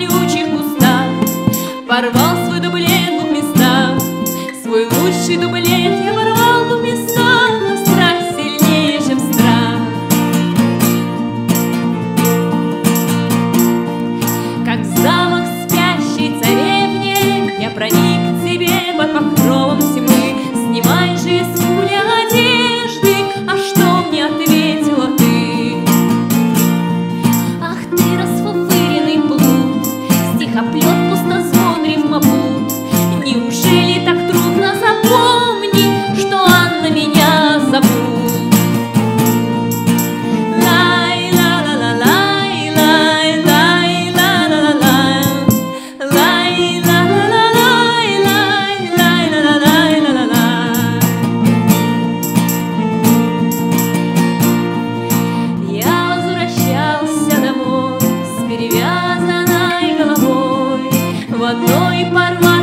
колючих кустах, порвал свой дублет в двух местах. Свой лучший дублет я порвал в двух местах, но страсть сильнее, чем страх. Как в замок спящей царевне я проник к тебе под покровом тьмы. Снимай же с пуля одежды, а что мне ответила ты? Ах ты, расфуфыренный плут, стихоплет, пустозвон, рифмопут. Неужели так трудно запомнить, что Анна меня зовут? Я возвращался домой с перевязанной головой в одной порватой